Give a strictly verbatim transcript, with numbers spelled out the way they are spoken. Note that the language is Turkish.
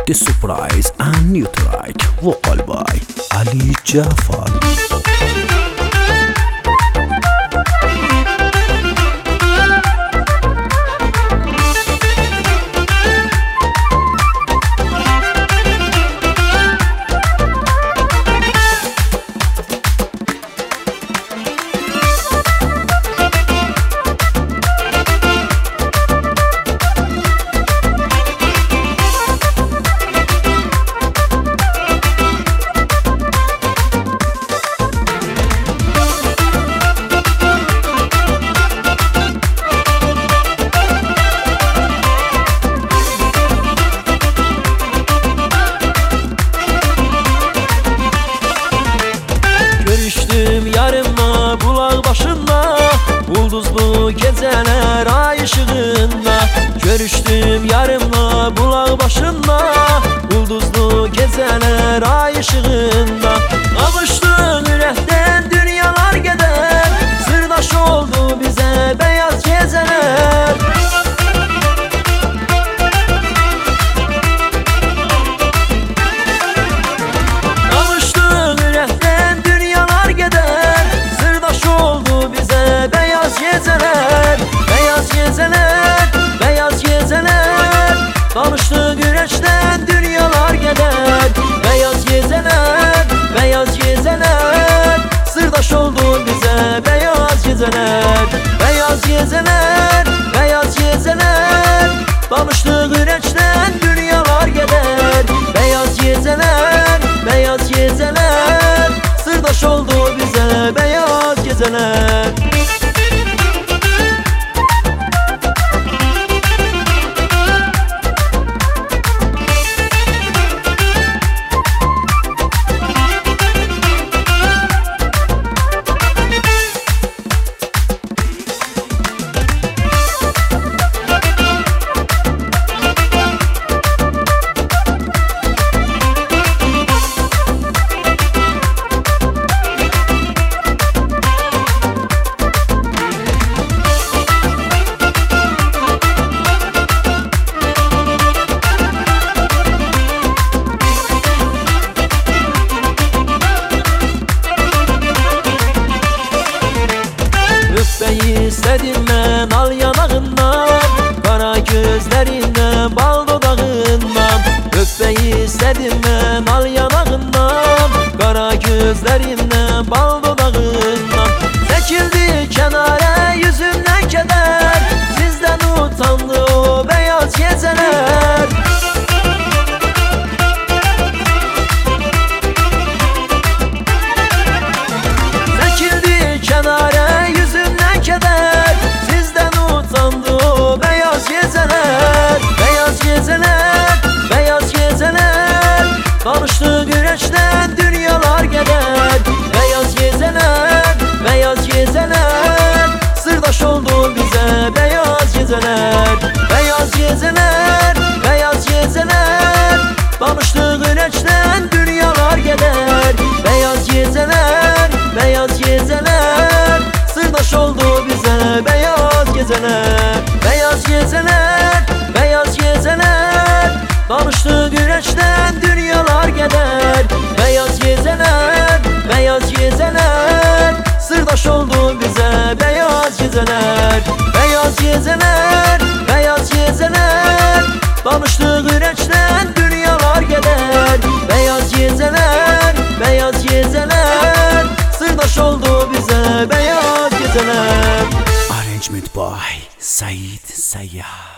The surprise and new track vocal by Ali Jafar. Görüştüm yarımla bulak başında, ulduzlu geceler ay ışığında. Görüştüm yarımla bulak başında, ulduzlu geceler ay ışığında. Kavuştuk yürekten dünyalar gider, sırdaş oldu bize beyaz geceler. Beyaz geceler, beyaz geceler, tanıştık güneşten dünyalar gider. Beyaz geceler, beyaz geceler, sırdaş oldu bize beyaz geceler. Beyaz geceler, beyaz geceler, tanıştık güneşten dünyalar gider. Beyaz geceler, beyaz geceler, sırdaş oldu bize beyaz geceler. Öpmeyi istedim ben al yanağından, kara gözlerinden bal dudağından. Öpmeyi istedim ben al yanağından, kara gözlerinden bal dudağından. Çekildi kenara yüzümden keder, sizden utandı o beyaz geceler. Çekildi kenara yüzümden keder, sizden utandı o beyaz geceler. Beyaz geceler, beyaz geceler, tanıştık güneşten dünyalar gider. Beyaz geceler, beyaz geceler, sırdaş oldu bize beyaz geceler. Beyaz geceler, beyaz geceler, tanıştık güneşten dünyalar gider. Beyaz geceler, beyaz geceler, sırdaş oldu bize beyaz geceler. Beyaz geceler, beyaz geceler, tanıştık güneşten dünyalar gider. Beyaz geceler, beyaz geceler, sırdaş oldu bize beyaz geceler. Beyaz geceler, beyaz geceler, tanıştık güneşten dünyalar gider. Beyaz geceler, beyaz geceler, sırdaş oldu bize beyaz geceler. Arrangement by Said Sayyah.